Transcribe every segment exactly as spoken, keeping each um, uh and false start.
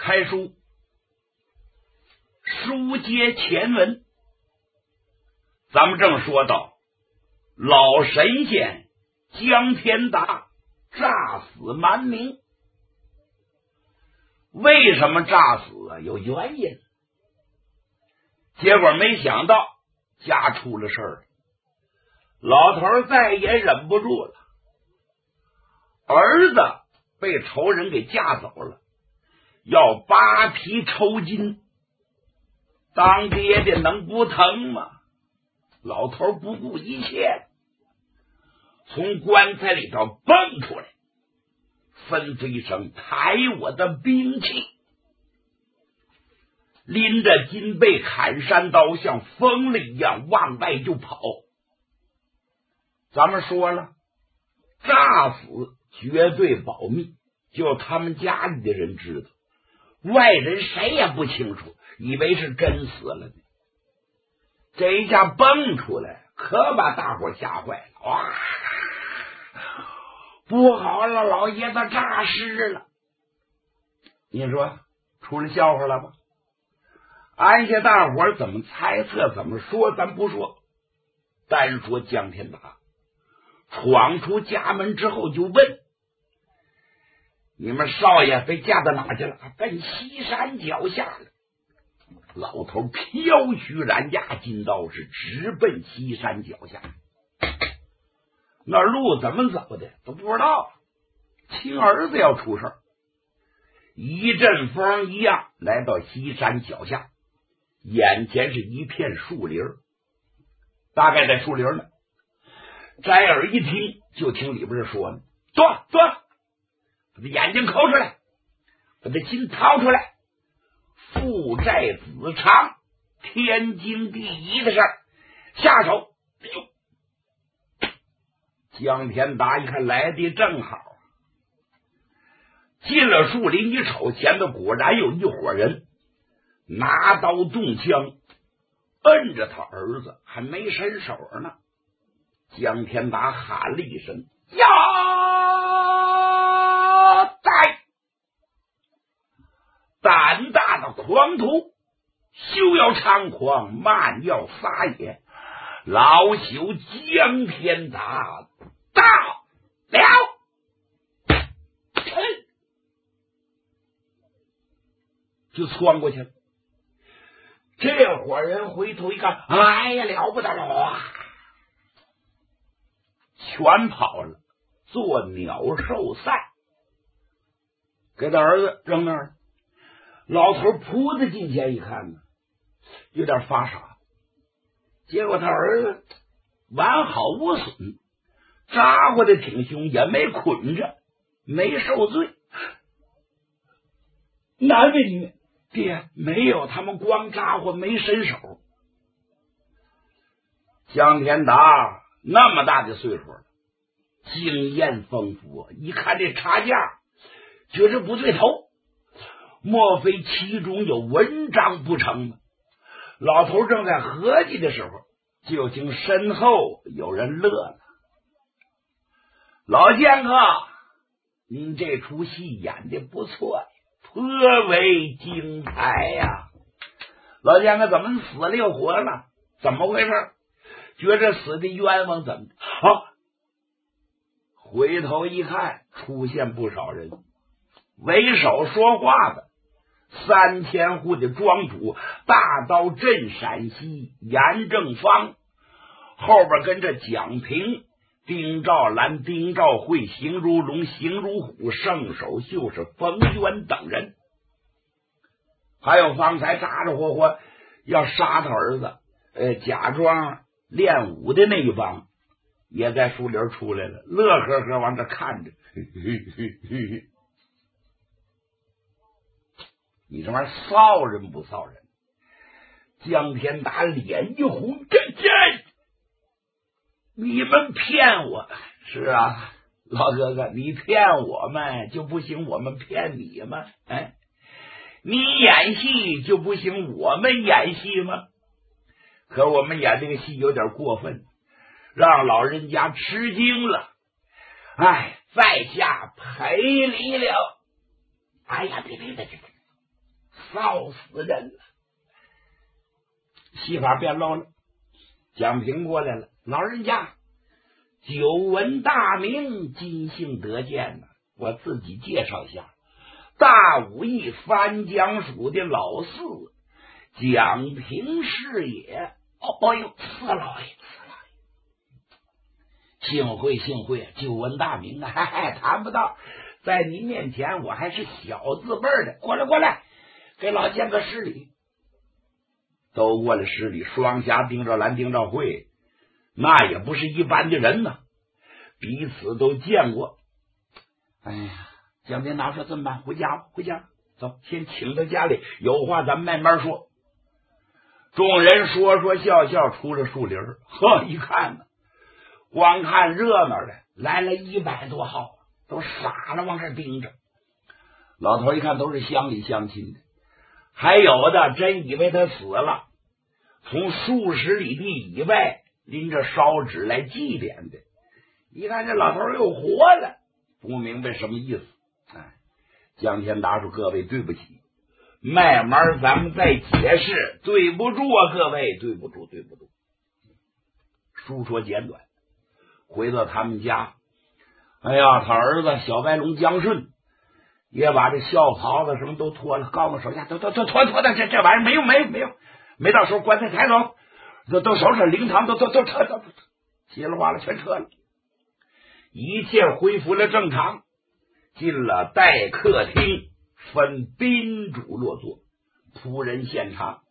开书，书接前文，咱们正说到老神仙江天达诈死蛮民。为什么诈死啊？有原因。结果没想到家出了事儿，老头再也忍不住了，儿子被仇人给架走了，要扒皮抽筋。当爹的能不疼吗？老头不顾一切，从棺材里头蹦出来，吩咐一声抬我的兵器，拎着金背砍山刀像疯了一样往外就跑。咱们说了，诈死绝对保密，就他们家里的人知道，外人谁也不清楚，以为是真死了呢。这一下蹦出来，可把大伙吓坏了。哇，不好了，老爷子诈尸了！你说出了笑话了吧？按下大伙怎么猜测怎么说咱不说，单说江天达闯出家门之后就问，你们少爷被架到哪去了？奔西山脚下了。老头飘须髯驾金刀，是直奔西山脚下。那路怎么走的都不知道，亲儿子要出事儿，一阵风一样来到西山脚下，眼前是一片树林，大概在树林呢。摘耳一听，就听里边说呢：坐坐，把他眼睛抠出来，把他心掏出来，父债子偿，天经地义的事儿，下手。哎呦，江天达一看来的正好，进了树林一瞅，前头果然有一伙人拿刀动枪摁着他儿子，还没伸手呢。江天达喊了一声：要在！胆大的狂徒，休要猖狂，慢要撒野。老朽江天达到了，就窜过去了。这伙人回头一看，哎呀，了不得了啊！全跑了，做鸟兽散，给他儿子扔那儿了。老头扑的近前一看呢，有点发傻。结果他儿子完好无损，扎过的挺凶，也没捆着，没受罪。难为你，爹，没有，他们光扎过没伸手。江天达那么大的岁数了，经验丰富，一看这差价，觉着不对头，莫非其中有文章不成吗？老头正在合计的时候，就听身后有人乐了：老剑客，您这出戏演的不错呀，颇为精彩呀！老剑客怎么死了又活了？怎么回事？觉着死的冤枉，怎么好？回头一看，出现不少人，为首说话的三千户的庄主大刀镇陕西严正方，后边跟着蒋平、丁兆兰、丁兆会、邢如龙、邢如虎、圣手秀是冯渊等人，还有方才咋咋呼呼要杀他儿子呃，假装练武的那一帮，也在树林出来了，乐呵呵往这看着。嘿嘿嘿嘿嘿，你这玩意儿臊人不臊人？江天达脸一红，这这你们骗我！是啊，老哥哥，你骗我们就不行，我们骗你吗？哎，你演戏就不行，我们演戏吗？可我们演这个戏有点过分，让老人家吃惊了。哎，在下赔礼了。哎呀，别别别别别！ 臊死人了。戏法变漏了，蒋平过来了，老人家久闻大名，今幸得见呢。我自己介绍一下，大武义藩江署的老四蒋平是也。哦，哎呦，四老爷，四老爷，幸会幸会，久闻大名啊！嗨，谈不到，在您面前我还是小字辈的。过来过来，给老见个施礼。都过来施礼，双侠丁兆兰、丁兆会，那也不是一般的人呐，彼此都见过。哎呀，蒋平拿说这么办？回家吧，回家吧，走，先请到家里，有话咱们慢慢说。众人说说笑笑出了树林，呵，一看呢，光看热闹的来了一百多号，都傻了往这盯着。老头一看都是乡里乡亲的，还有的真以为他死了，从数十里地以外拎着烧纸来祭奠的。一看这老头又活了，不明白什么意思。哎，江天达说：“各位对不起，慢慢咱们再解释。对不住啊，各位，对不住，对不住。”书说简短，回到他们家，哎呀，他儿子小白龙江顺也把这孝袍子什么都脱了，告诉手下都都都脱脱的，这这玩意儿没用，没用，没用，没到时候棺材抬走，都都收拾灵堂，都都都撤，都稀里哗啦全撤了，一切恢复了正常。进了待客厅，分宾主落座，仆人献茶。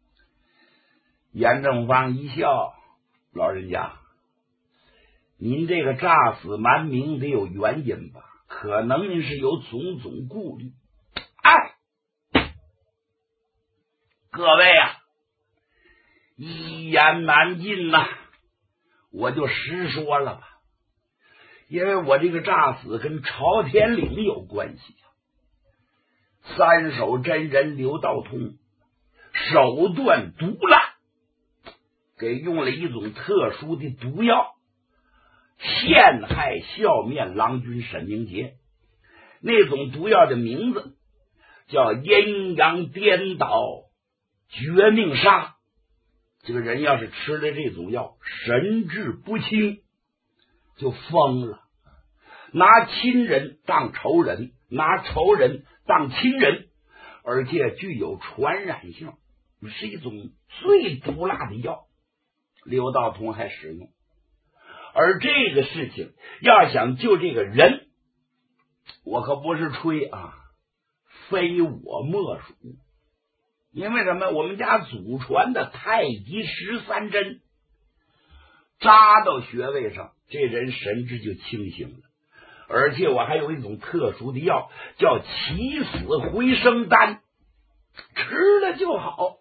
严正方一笑：“老人家，您这个诈死瞒名得有原因吧？可能您是有种种顾虑。哎，各位啊，一言难尽呐、啊，我就实说了吧。因为我这个诈死跟朝天岭有关系啊。三手真人刘道通手段毒辣，给用了一种特殊的毒药，陷害笑面郎君沈明杰。那种毒药的名字叫阴阳颠倒绝命杀。这个人要是吃了这种药，神志不清，就疯了，拿亲人当仇人，拿仇人当亲人，而且具有传染性，是一种最毒辣的药。刘道通还使用，而这个事情要想救这个人，我可不是吹啊，非我莫属。因为什么？我们家祖传的太极十三针扎到穴位上，这人神志就清醒了。而且我还有一种特殊的药，叫起死回生丹，吃了就好。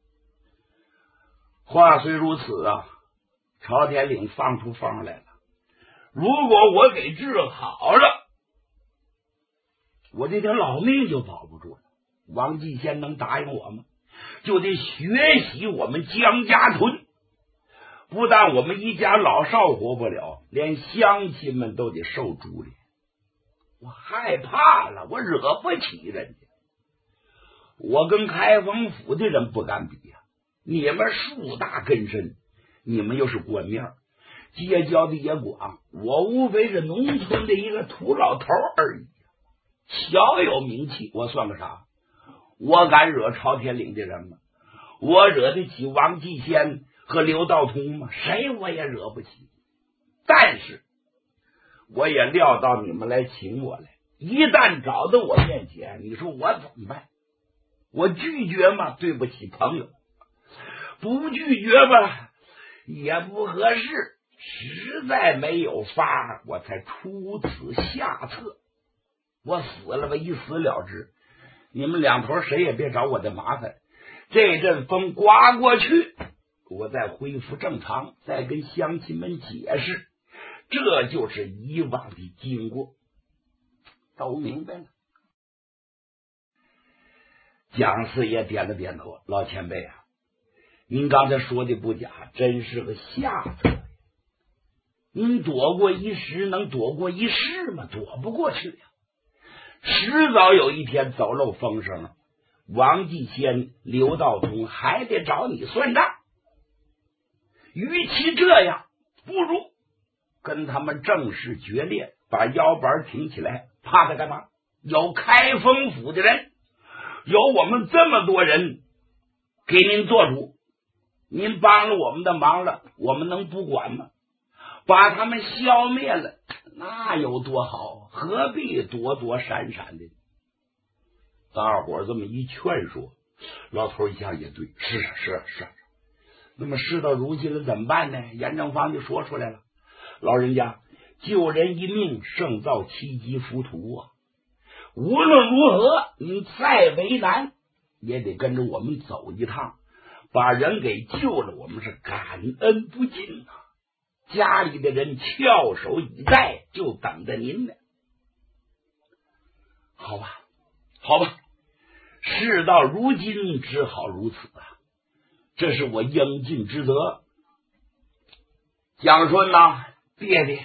话虽如此啊，朝天岭放出风来了。如果我给治好了，我这条老命就保不住了。王继先能答应我吗？就得学习我们江家屯，不但我们一家老少活不了，连乡亲们都得受株连。我害怕了，我惹不起人家，我跟开封府的人不敢比呀、啊。你们树大根深，你们又是官面，结交的也广，我无非是农村的一个土老头而已，小有名气，我算个啥？我敢惹朝天岭的人吗？我惹得起王继先和刘道通吗？谁我也惹不起。但是我也料到你们来请我来，一旦找到我面前，你说我怎么办？我拒绝吗？对不起朋友，不拒绝吧也不合适，实在没有法，我才出此下策。我死了吧，一死了之，你们两头谁也别找我的麻烦。这阵风刮过去，我再恢复正常，再跟乡亲们解释，这就是以往的经过。都明白了。蒋四爷点了点头，老前辈啊，您刚才说的不假，真是个下策。您躲过一时能躲过一世吗？躲不过去呀、啊。迟早有一天走漏风声， 王继先、刘道通还得找你算账。与其这样，不如跟他们正式决裂，把腰板挺起来。怕他干嘛？有开封府的人，有我们这么多人给您做主，您帮了我们的忙了，我们能不管吗？把他们消灭了，那有多好？何必躲躲闪闪的？大伙儿这么一劝说，老头一下也对，是啊是啊是啊。那么事到如今了，怎么办呢？严正方就说出来了，老人家，救人一命胜造七级浮屠啊！无论如何，你再为难也得跟着我们走一趟，把人给救了，我们是感恩不尽啊！家里的人翘首以待，就等着您呢。好吧，好吧，事到如今只好如此啊！这是我应尽之责。蒋顺呐，别别，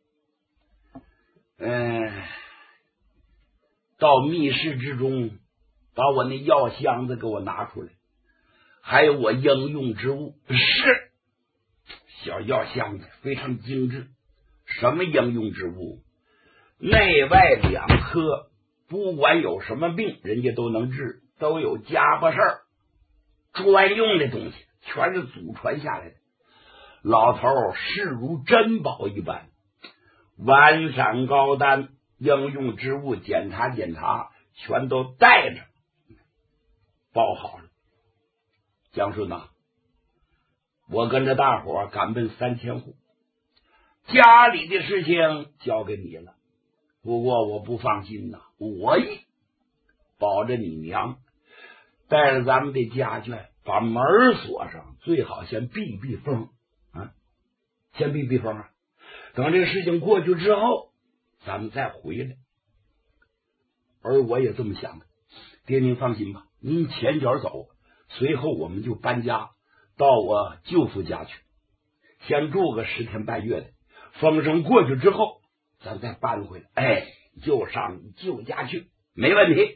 嗯，到密室之中，把我那药箱子给我拿出来，还有我应用之物。是小药箱子，非常精致。什么应用之物？内外两颗，不管有什么病，人家都能治，都有家伙事儿，专用的东西，全是祖传下来的。老头视如珍宝一般，完善高单，应用之物检查检查，全都带着包好了。蒋顺呐，我跟着大伙赶奔三千户，家里的事情交给你了。不过我不放心呐，我一保着你娘，带着咱们的家眷，把门锁上，最好先避避风啊，先避避风啊。等这个事情过去之后，咱们再回来。而我也这么想的。爹，您放心吧，您前脚走，随后我们就搬家到我舅父家去，先住个十天半月的。风声过去之后，咱再搬回来。哎，就上你舅家去，没问题。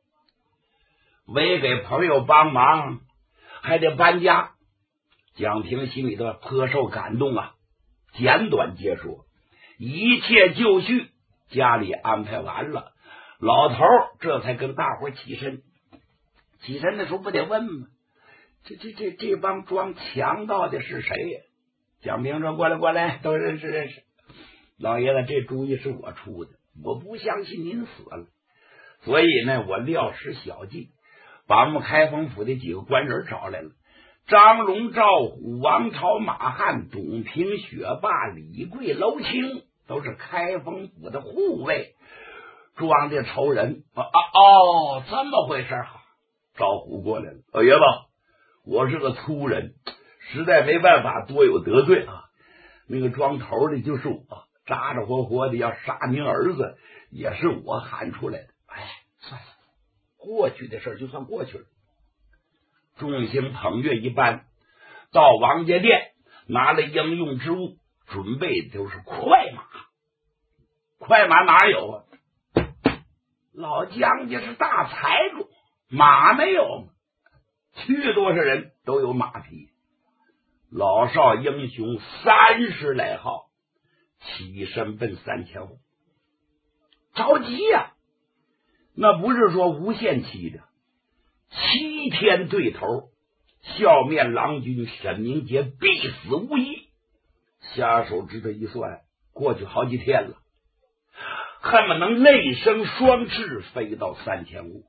为给朋友帮忙，还得搬家。蒋平心里头颇受感动啊。简短结说，一切就绪，家里安排完了，老头这才跟大伙起身。起身的时候不得问吗？这这这这帮装强盗的是谁呀？蒋平说：“过来过来，都认识认识。老爷子，这主意是我出的，我不相信您死了，所以呢，我料施小计，把我们开封府的几个官人找来了。张龙、赵虎、王朝、马汉、董平、雪霸、李贵、娄清，都是开封府的护卫，装的仇人啊！哦，这么回事哈！赵虎过来了，老爷子，我是个粗人，实在没办法，多有得罪啊。那个装头的就是我，扎扎活活的要杀您儿子，也是我喊出来的。哎，算了，过去的事就算过去了。众星捧月一般，到王家店拿了应用之物，准备的就是快马。快马哪有啊？老姜家是大财主，马没有吗？去多少人都有马匹。老少英雄三十来号，起身奔三千户。着急呀、啊！那不是说无限期的，七天对头，笑面郎君沈明杰必死无疑。下手指头一算，过去好几天了，恨不能内生双翅飞到三千户。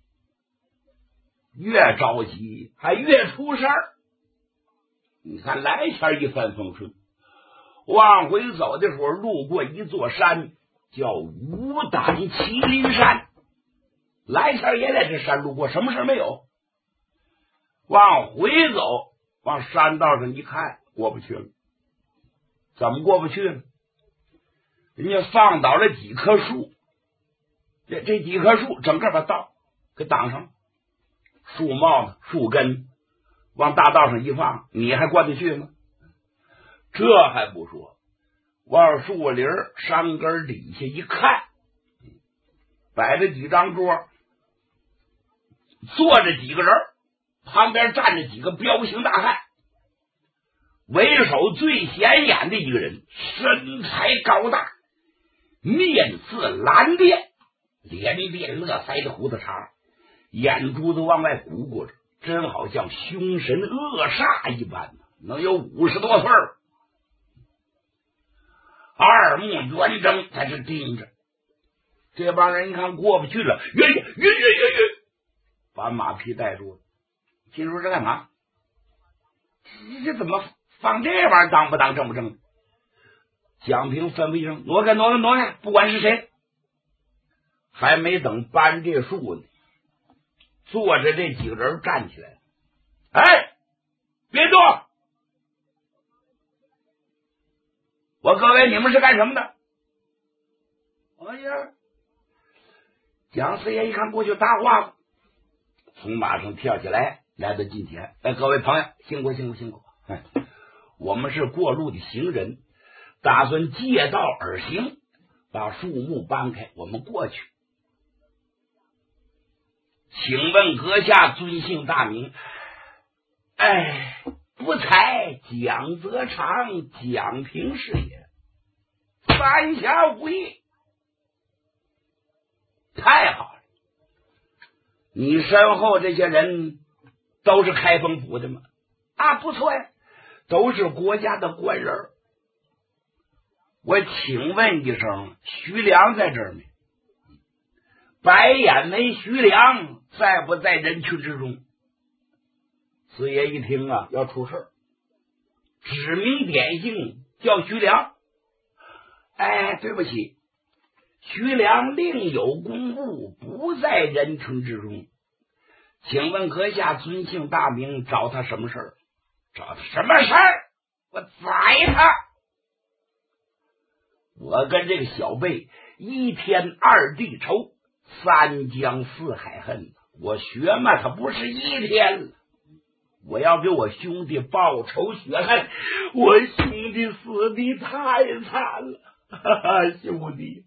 越着急还越出事儿。你看来前一帆风顺，往回走的时候路过一座山，叫五党麒麟山。来前也在这山路过，什么事没有。往回走，往山道上一看，过不去了。怎么过不去了？人家放倒了几棵树，这这几棵树整个把道给挡上，树帽子、树根往大道上一放，你还过得去吗？这还不说，往树林山根底下一看，摆着几张桌， 坐着几个人，旁边站着几个彪形大汉。为首最显眼的一个人，身材高大，面似蓝靛，脸变乐腮的胡子茬，眼珠子往外鼓鼓着，真好像凶神恶煞一般，能有五十多岁。二目圆睁，在这盯着。这帮人一看过不去了，晕晕晕晕晕，把马匹带住了。心说这干嘛？这这怎么放这玩意儿，当不当正不正？蒋平吩咐一声，挪开挪开挪开，不管是谁。还没等搬这树呢，坐着这几个人站起来了。哎，别动！我各位，你们是干什么的？哎呀，蒋四爷一看过去搭话了，从马上跳起来，来到近前。哎，各位朋友，辛苦辛苦辛苦！哎，我们是过路的行人，打算借道而行，把树木搬开，我们过去。请问阁下尊姓大名？哎，不才蒋泽长，蒋平是也。三侠五义，太好了！你身后这些人都是开封府的吗？啊，不错呀，都是国家的官人。我请问一声，徐良在这儿没？白眼眉徐良在不在人群之中？四爷一听啊，要出事，指名点姓叫徐良。哎，对不起，徐良另有公务，不在人群之中。请问阁下尊姓大名，找他什么事儿？找他什么事儿？我宰他！我跟这个小辈一天二地仇，三江四海恨，我学嘛他不是一天了。我要给我兄弟报仇雪恨，我兄弟死的太惨了，哈哈，兄弟。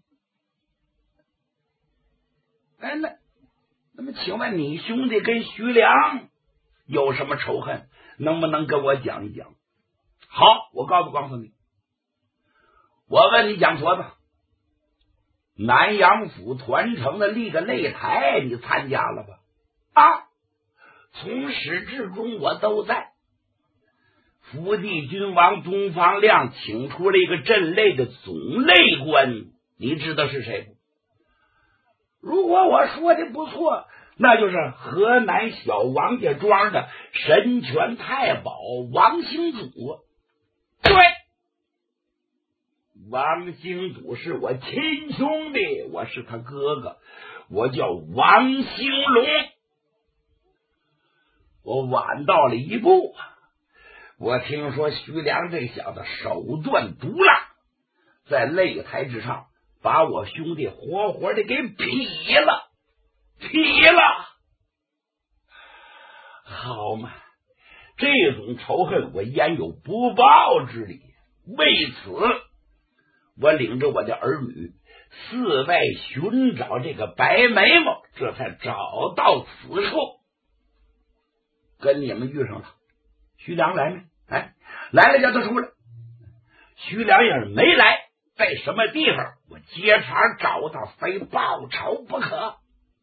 哎，那那么请问你兄弟跟徐良有什么仇恨？能不能跟我讲一讲？好，我告诉告诉你，我问你蒋矬子，南阳府团城的立个擂台，你参加了吧？啊，从始至终我都在。福地君王东方亮请出了一个镇擂的总擂官，你知道是谁不？如果我说的不错，那就是河南小王家庄的神权太保王兴祖。对，王兴祖是我亲兄弟，我是他哥哥，我叫王兴龙。我晚到了一步，我听说徐良这小子手段毒辣，在擂台之上把我兄弟活活的给劈了，劈了。好嘛，这种仇恨我焉有不报之理？为此，我领着我的儿女四外寻找这个白眉毛，这才找到此处，跟你们遇上了。徐良来没？哎，来了叫他出来。徐良要是没来，在什么地方我接茬找他，非报仇不可。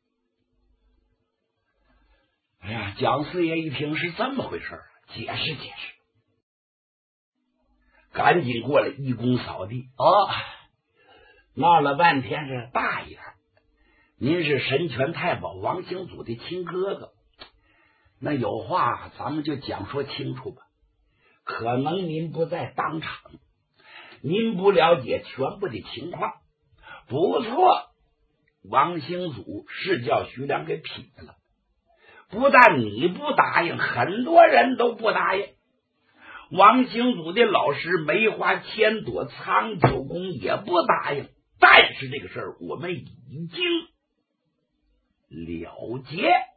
哎呀，蒋四爷一听是这么回事，解释解释，赶紧过来一躬扫地。哦，闹了半天是大爷，您是神权太保王兴祖的亲哥哥，那有话咱们就讲说清楚吧。可能您不在当场，您不了解全部的情况。不错，王兴祖是叫徐良给劈了，不但你不答应，很多人都不答应。王兴祖的老师梅花千朵苍九公也不答应，但是这个事儿我们已经了结。